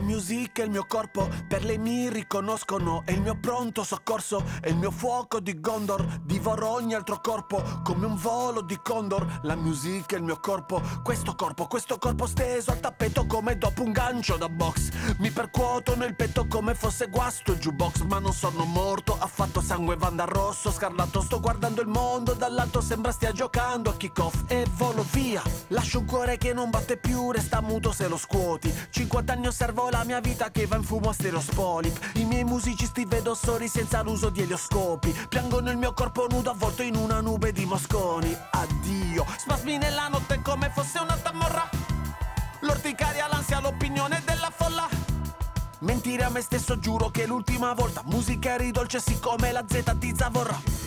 music è il mio corpo, per lei mi riconoscono, è il mio pronto soccorso, è il mio fuoco di Gondor, divoro ogni altro corpo come un volo di condor. La music è il mio corpo, questo corpo steso al tappeto come dopo un gancio da box. Mi percuoto nel petto come fosse guasto il jukebox, ma non sono morto, ha fatto sangue Vanda rosso, scarlato, sto guardando il mondo dall'alto, sembra stia giocando a kick-off e volo via. Lascio un cuore che non batte più, resta muto se lo scuoti. 50 anni osservo la mia vita che va in fumo a stereospolip. I miei musicisti vedo soli senza l'uso di elioscopi. Piangono il mio corpo nudo avvolto in una nube di mosconi. Addio, spasmi nella notte come fosse una tamorra. L'orticaria, l'ansia, l'opinione della folla. Mentire a me stesso, giuro che è l'ultima volta. Musica ridolce siccome la Z di Zavorra.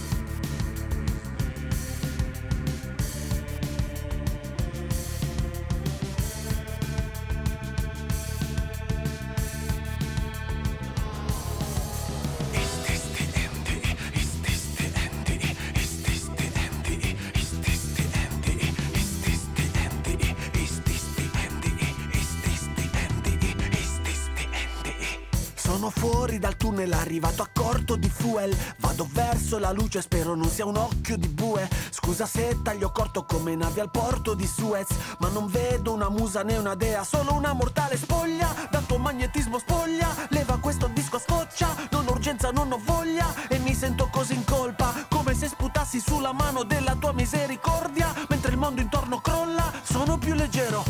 Sono fuori dal tunnel, arrivato a corto di fuel. Vado verso la luce, spero non sia un occhio di bue. Scusa se taglio corto come navi al porto di Suez, ma non vedo una musa né una dea, solo una mortale spoglia. Dal tuo magnetismo spoglia, leva questo disco, scoccia. Non ho urgenza, non ho voglia e mi sento così in colpa, come se sputassi sulla mano della tua misericordia. Mentre il mondo intorno crolla, sono più leggero,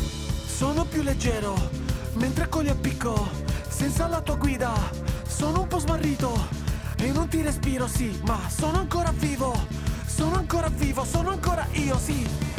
mentre cogli a picco senza la tua guida. Sono un po' smarrito e non ti respiro, sì, ma sono ancora vivo, sono ancora io, sì.